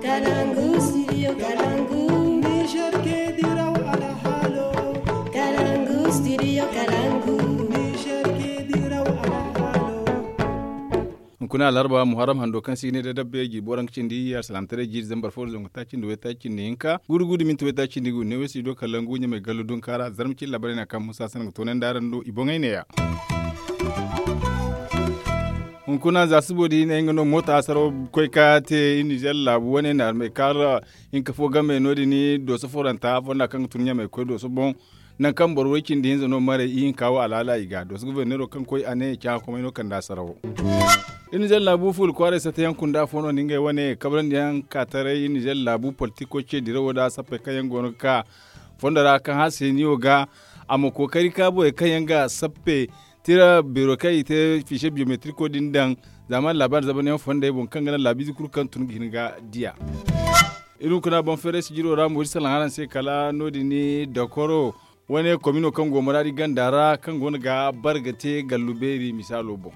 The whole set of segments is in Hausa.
Kalangu, studio Kalangu. Niger ke diraw ala halo. Kalangu, studio Kalangu. Niger ke diraw ala halo. Kuna larba muharram hando kan sigine da dabbe gi boran cindi ya salamtare ji zambar for zongo ta cindi weta cindi inka gurgudu min weta cindi gu ne wesi do Kalangu nya mai galudun kara zarmci labarin na kan Musa sanan tonan daran do ibongai ne ya kuna za su bodi ne ngano mota asaro koi ka te Niger labu wani na mai kara in ka fo game nodi ni do so foranta fonda kan tunya mai koi do so bon nan kan borwakin da yanzu no mare yin kawo alala iga do su guvernero kan koi ane kya kuma no kan da sarawo Niger labu ful kware sa ta yankun da fono ninga wane kabran yan katare Niger labu politiko ce dirawo da sapai kayan gono ka fondara kan haseni oga amma kokari ka boye kayan ga sappe tira biro kai te fiche biometrico din dan zaman labar zaban yan fonda ibon kan gana labi zikur kan tun ginga dia iru kuna bon fere sigiro ramu salan haran sai kala nodi ni dakoro wane komino kan gomara di gandara kan gona ga bargate galluberi misalo bon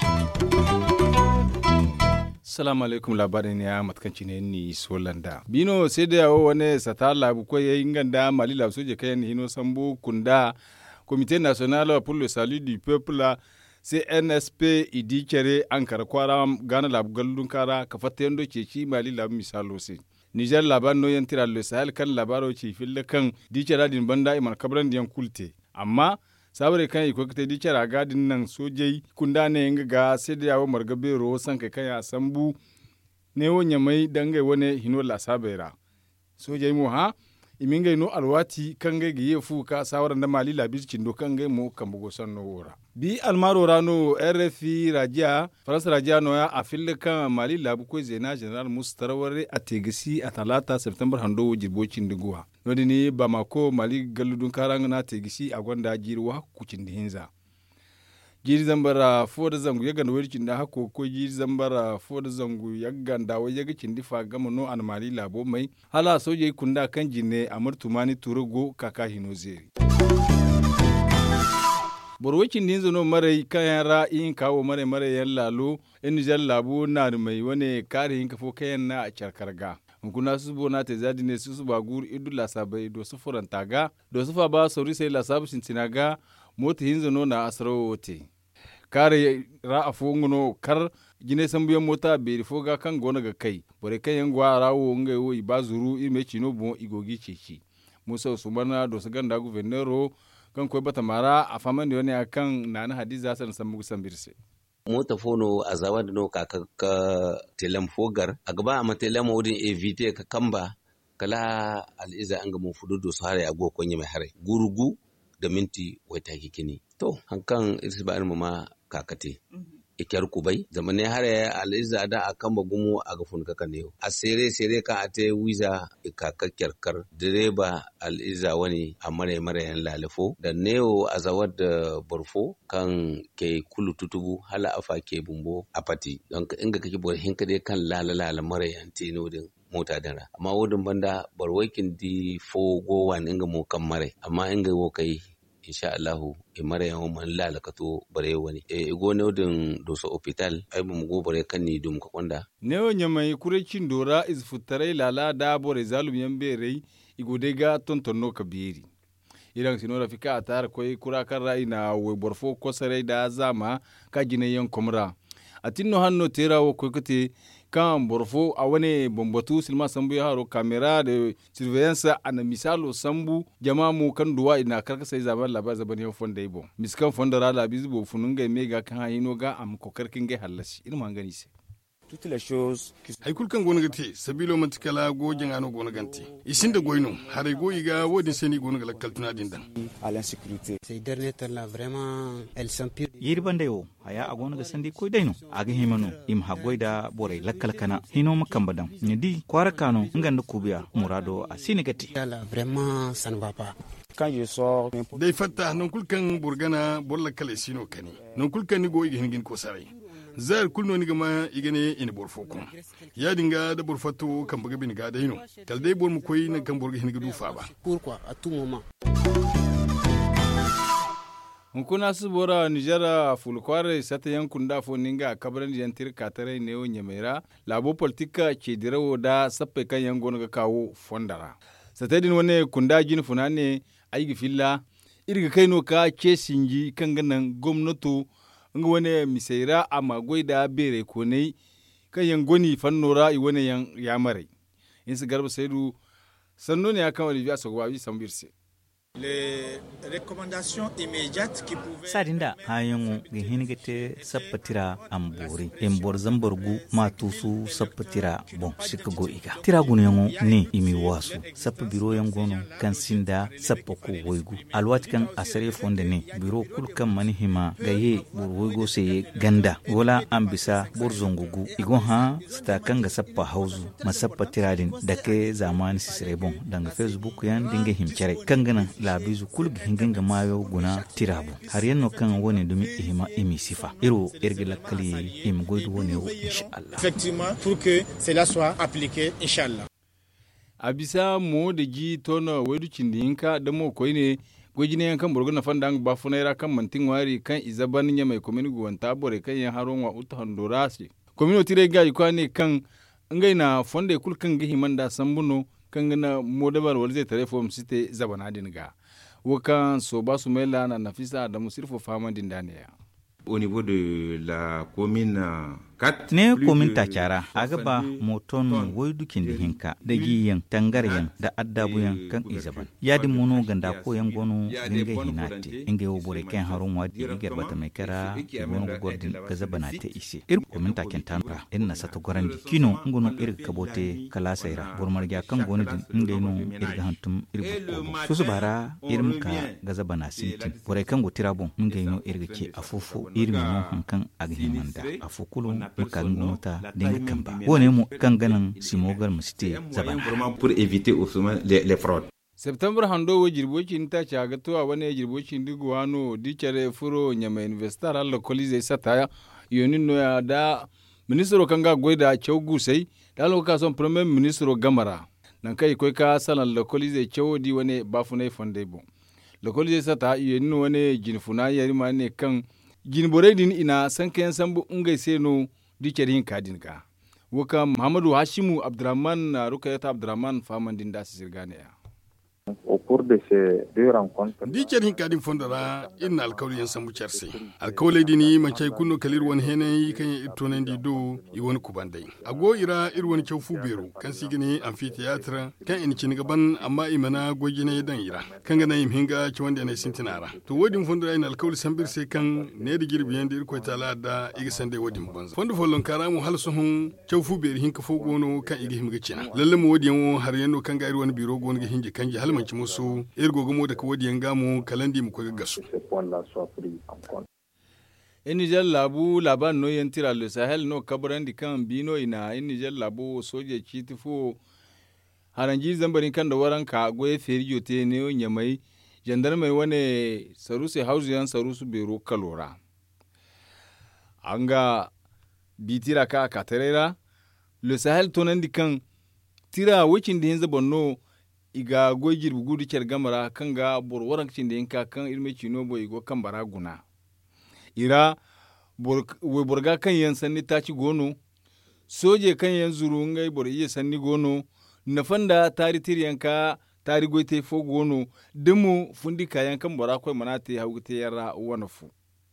Assalamu alaikum labarin ya matkanci ne ni Solanda. Bino sai da yawo wane sata labu ko yayin ganda mali labu soje kayan hino sambu kunda Comité national pour le salut du peuple CNSP idi kere ankara kwara gana labu gallun kara ka fatta yando ceci mali labu misalo sai. Niger laban no yantira le Sahel kan labaro ci fille kan dikera din banda iman kabran diyan kulte. Amma sabare kan iko kete dikera gadin nan sojai kunda ne yanga ga sai da yawo margabe ro san kai kan ya sambu ne wonya mai dangai wone hino la sabera. Sojai mu ha imingai no alwati kangai giye fuka sawaran da mali labis cindo kangai mo kambugo sanno wora bi almaro rano RFI raja faransa raja no ya afille kan mali labu ko zena general mustaraware a tegisi a talata september hando jirbo cindigowa nodini bamako mali galludun karanga na tegisi a gonda jirwa kucindi hinza jiri zambara foda zangu yaga da wirkin da hako ko jiri zambara foda zangu yaga da wai yaga cindi fa gama no an mali labo mai hala soje kunda kan jinne amurtumani turugo kaka hinozeri borwakin din zano mare kayan ra'in kawo mare yan lalo in Niger labu na mai wane kare yin kafo kayan na a karkarga kuna su bona te zadi ne su ba gur idu la sabai do su furantaga do su fa ba sori sai la sabu sintinaga mota hinzo no na asaro wote kare ra afunguno kar gine sambuyan mota be foga kan gona ga kai bore kan yan gwa rawo ngai wo ibazuru ime chino bon igogi chechi musa usmana do su ganda guvernero kan koy bata mara a faman da wani akan nana hadiza san sambu sambirse mota fono a zawa da no ka telam fogar a gaba a matelam wodin evite ka kamba kala al'iza an ga mu fudu do su hare ago konye mai hare gurugu da minti wata kikini to hankan irsi ba ma kakate ikyar kubai zamane hare al'iza da akan bagumu a gafun kaka ne a sere ka ate wiza ikakakkar kar direba al'iza wani a mare yan lalafo da neo a zawar da barfo kan ke kulu tutubu hala afa ke bumbo a fati don inga kake bor hinka dai kan lalala mare yan tino din mota dara amma wudin banda barwakin di fo gowan inga mo kan mare amma inga wo kai insha Allahu e mara yawan man lalakato bare wani go ne odin doso hospital ai mu go bare kan ni dum ka kwanda ne wonya mai kurecin dora is futare lala da bore zalum yambere igode ga tontonno kabiri idan sinora fika atar koi kura kan rai na we borfo kosare da zama ka gine yan komra atinno hanno terawo ko kete kan borfo a wani bombatu silma sambu ya haro kamera da surveillance ana misalo sambu jama mu kan duwa ina karkasa zaban labar zaban yau fonda ibo miskan fonda rala bizbo fununga mega kan hayino ga am kokarkin ga halashi irin mangani sai toutes les choses hay kulkan gona gati sabilo matikala gojin ano gona ganti isin da goyno hare goyi ga wodin seni gona ga kaltuna din dan à l'insécurité ces derniers temps là vraiment elles sont pires yirbande yo haya a gona ga sandi ko daino aga himano im hagoida bore lakkal kana hino makambadan nyidi kwara kano nganda kubiya murado a sinigati là vraiment ça ne va pas quand je sors dai fatta non kulkan burgana bolla kale sino kani non kulkan ni goyi hingin ko sarai zar kulno ni gama igane ina borfo kun ya dinga da borfato kan buga bin ga daino kal dai bor mu koyi na kan borga hin dufa ba pourquoi à tout moment hunkuna su bora Niger fulkware sata yankun da fo ninga kabran yantir katare ne o nyamera labo politika ke dirawo da sappe kan yangon ga kawo fondara satadin wane kunda jin funane aigi filla irga kaino ka ke singi kan ganan gwamnato nga wane misaira ama goida bere ko ne kan yangoni fannora i wane yan yamare in su garba saidu sanno ne akan wali biya sogwa bi sambirse les recommandations immédiates qui pouvaient sadinda hayango ga hinigete sappatira ambori embor zambargu matusu sappatira bon sikago iga tira gunyango ni imi wasu sappa biro yangono kan sinda sappa ko woygu alwat kan asare fonde ne biro kul kan manihima gaye bor woygo seye ganda wala ambisa bor zongugu igo ha sta kan ga sappa hauzu masappatira din dake zamani sisire bon danga facebook yan dinga himcere kangana labizu kulg hinginga mayo guna tirabu har yanno kan woni dumi ihima imi sifa iro ergela kali im goydu woni inshallah effectivement pour que cela soit appliqué inshallah abisa mo de ji tono wedu cindinka da mo koyne gojine yankan burguna fandang ba funaira kan mantin wari kan izaban nya mai komini guwanta bore kan yan haron wa uta handorasi komino tire ga ikwane kan ngaina fonde kulkan gihiman da sambuno kan gana modabar walze telefon site zabana dinga wakan so ba su mela na nafisa da musirfo fama dindaniya au niveau de la commune 4 ne komin ta kyara aga ba moton woydu kindi hinka da giyan tangaryan da addabuyan kan izaban yadi mono ganda ko yan gono dinga hinate inga yo bore kan harun wadi digar bata mai kara mono gordin gazabanate ise komin ta kentanta in na sato gorandi kino ngono kabote kala saira bormarga kan gono din inga no hantum ko so bara ka gazabana sintin bore kan go tirabon inga no ke afufu no hankan aghimanda afukulu mukangonota denga kamba wone mu kanganan simogar musite zabana pour éviter autrement les fraudes. September hando wo jirboci ta caga to a wani jirboci digwano dicere furo nyama investor alla kolize sata yonin no ya da ministro kanga goida chaugu sai da loka son premier ministro gamara nan kai koi ka salan la kolize chaudi wani bafunai fonde bon la kolize sata yonin wani jinfuna yari ma ne kan jinboredin ina sankayan sambu ngai seno dikerin kadin ka waka Muhammadu Hashimu Abdurrahman Rukayata Abdurrahman famandin da sirgane ya au cours de ces deux rencontres diker hin kadin fondara in alkawli yan samu charse alkawli dini man chay kunno kalir won hene kan itonen di do i won kubandai ago ira ir won chawfu beru kan sigini amphitheatre kan in cin gaban amma imana gojine dan ira kan ga nayi hinga ci wanda ne sintinara to wodin fondara in alkawli sambir se kan ne di girbi yande ir ko tala da igi sande wodin banza fondo follon karamu halsuhun chawfu beru hin ka fogono kan igi himga cina lalle mo wodin har yando kan ga ir won biro gon ga hinji kanji halmanci musu irgogomo da kawadi yangamu kalandi mu ko gasu Niger labu laban no yentira le Sahel no kabrandi kan bino ina Niger labu soje chitifo haranji zambarin kan da waran ka goye feriyo te ne nyamai gendarme wane saruse hausiyan sarusu bero kalora anga bitira ka katerera le Sahel tonandi kan tira wicin da hinza bonno iga gojir bugudu cer gamara kanga bor warancin da yanka kan ilme cino boy go kan baraguna ira we borga kan yan sanni taci gono soje kan yan zuru ngai bor iya sanni gono nafanda tari yanka tari goite fo gono demu fundi kayan kan bora koy manate hawgite yara wanafu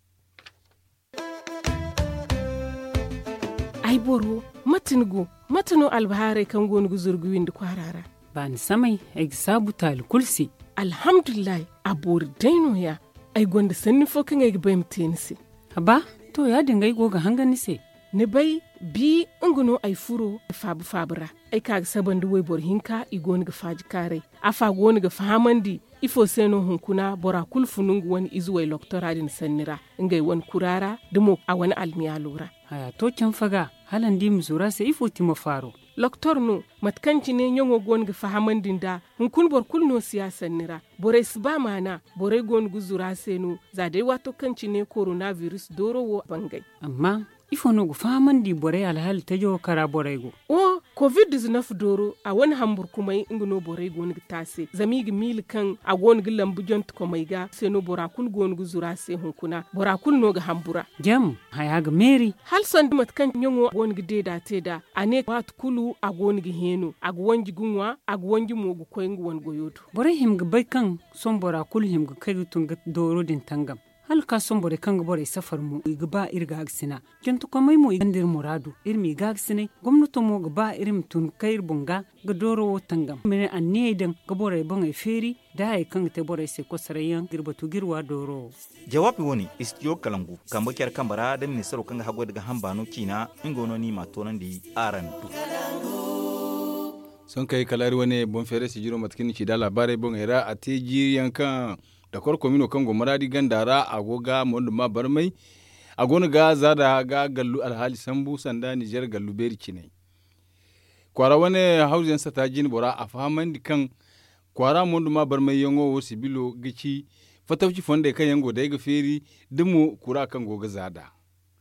ai boro matino albahare kan gonu zurgu windu kwarara bani samai ai sabu tal kulsi alhamdulillah abor daino ya ai gonda sanni fokin ai bayim tenisi haba to ya dingai goga hangani se ne bai bi nguno ai furo fabra ai kaga sabandu wai bor hinka igoni ga faji kare afa goni ga fahamandi ifo seno hunkuna bora kulfunungu wani izuwai loktora din sannira ngai wani kurara dumo a wani almiya lura haya to can faga halan di musura sai ifo timo faro loktor no matkanci ne nyongo gon ga fahamandin da hunkun bor kulno siyasan nira bore sba mana bore gon guzura seno za dai wato kanci ne coronavirus doro wo bangai amma ifo no fahamandi bore alhal tajo kara bore go o covid-19 doro a wani hambur kumai ingino borai gonig tase zamigi mil kan a gonig lambu jont komai ga sai no borakul gonig zura sai hunkuna borakul no ga hambura jam haya ga meri hal son mat kan nyongo gonig deda teda ane wat kulu a gonig henu a gwanji gunwa a gwanji mogu koyingu wan goyodo borai him ga bai kan son borakul him ga kai tunga doro din tangam hal ka son bore kan bore safar mu igba irga agsina kento komai mu igandir muradu irmi gagsine gwamnato mu gaba irim tun kair bunga ga doro tangam mene anne idan ga bore bangai feri da ai kan te bore se kosarayan girbatu girwa doro jawabi woni istiyo kalangu kamba kyar kambara da ministero kan hago daga hambano kina ingono ni matonan di arantu son kai kalari wani bon fere si jiro matkin ci da labarai bon era a teji yankan da komino kan gomaradi gandara agoga mondu ma barmai agona ga zada ga gallu alhali sambu sanda Niger gallu beri kinai kwara wane hausen sa tajin bora a fahaman kan kwara mondu ma barmai yango wo sibilo gici fatawci fonde kan yango da ga feri dumu kura kan goga zada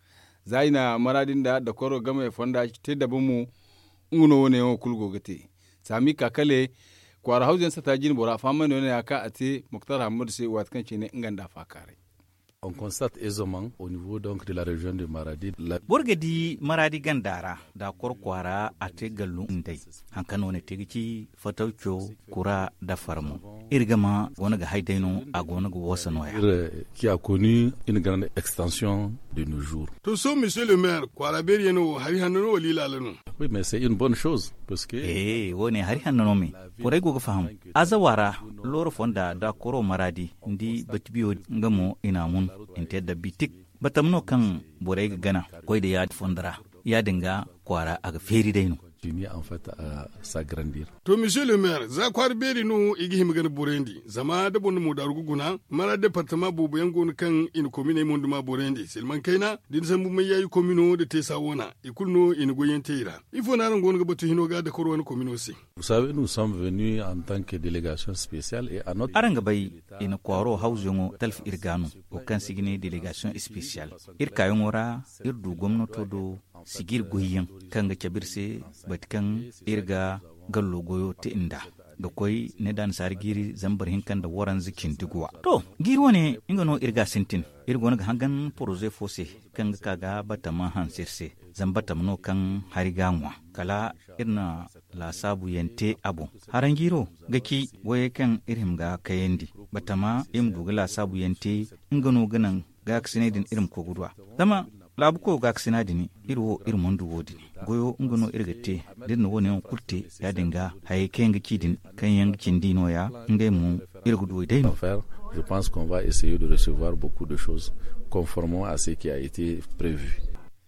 zaina maradin da koro game fonda te da bumu nguno wone yo kulgo gate sami kakale kwara hausen sa tajin bora faman ne aka ate Muktar Hamad sai wat kan ne inganda fakare. On constate aisément au niveau donc de la région de Maradi Borgadi Maradi gandara da korkwara ate gallu ndai hankano ne tegici fataucho kura da farmo irgama wona ga haidaino agona ga wasanoya qui a connu une grande extension de nos jours. To so monsieur le maire kwara berieno hari hanno wali lalano. Oui mais c'est une bonne chose parce que woni hari hanno me kore go faham azawara loro fonda da koro Maradi ndi batbiyo ngamo ina mun inte da bitik batamno kan borai ga gana koi da ya fondara ya dinga kwara a feri daino fini en fait à s'agrandir. To monsieur le maire za kwar beri no igi himgan borendi zama da bonno mo darugo guna mara département bobo yango kan in commune mondu ma borendi selman kaina din sambu mai yayi commune de tesa wona ikulno in goyenteira il faut na rango batu hino ga da korwan commune aussi. Vous savez nous sommes venus en tant que délégation spéciale et à notre aranga bay in kwaro hausungo talf irganu o kan sigine délégation spéciale irka yongora irdu gomnato do sigir goyen kanga cabirse batkan irga gallo goyo ta inda ga koi ne dan sargiri zambar hinkan da waran zikin diguwa to girwo ne ingano irga sintin irgo ga hangan projet fose kan kaga batama hansirse zambata mno kan hariganwa kala irna la sabu yente abu harangiro gaki waye kan irhim ga kayendi batama imdu la sabu yente ingano ganan ga aksinedin irim ko gudwa dama labu ko ga sinadini irwo irmondu wodini goyo ngono irgate dinno woni on kurte ya dinga hay kenga kidin kan yang kindino ya ngemu irgudu dayno faire je pense qu'on va essayer de recevoir beaucoup de choses conformément à ce qui a été prévu.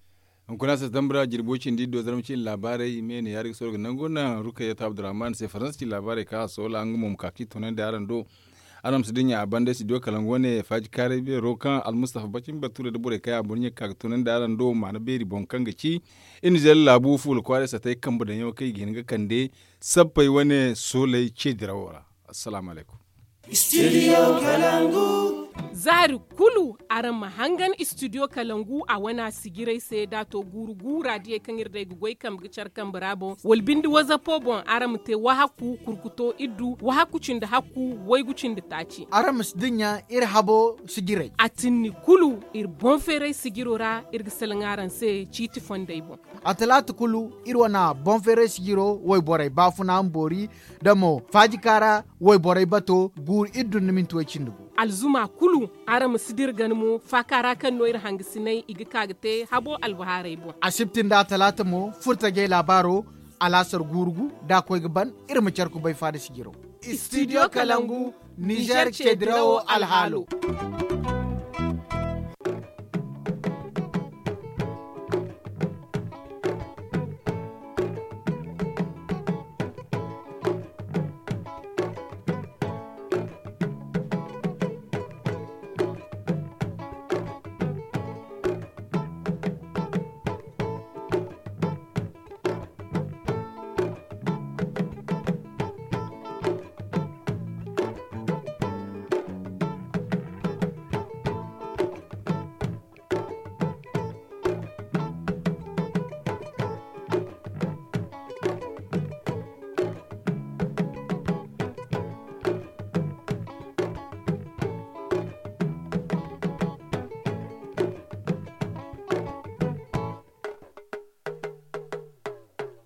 On connaît tambra jirbocin dido zaramcin labarai mene yari sorga nangona Rukayat Abdurrahman sai faransi labarai ka so la ngum kaki tonan da arando aram su dinya abanda si do kalangone faji kare be rokan al mustafa bacin bature da bure kaya bunye ka tunan da ran do mana beri bonkan gaci in jel labu ful kware sa tay kamba da yau kai gin ga kande sabbai wane solai ce dirawara assalamu alaikum Studio Kalangu zari kulu aran mahangan studio Kalangu a wana sigirai sai dato guru radiye kan irda gugoi kam gicar kan brabo walbindi waza pobon aram te wahaku kurkuto iddu wahaku cinda haku waigucin da taci aram sdinya ir habo sigirai atinni kulu ir bonfere sigirora ir gisalangaran sai citi fondai bon atalatu kulu ir wana bonfere sigiro way borai bafuna ambori damo fajikara way borai bato gur iddu niminto cindugo alzuma kulu aram sidir ganmo fakara kan noir hangisinai igi kagte habo albaharai bo asibtin da talata mo furtage labaro alasar gurgu da koy gaban irma charku bai fada sigiro studio Kalangu Niger Chedrao Alhalo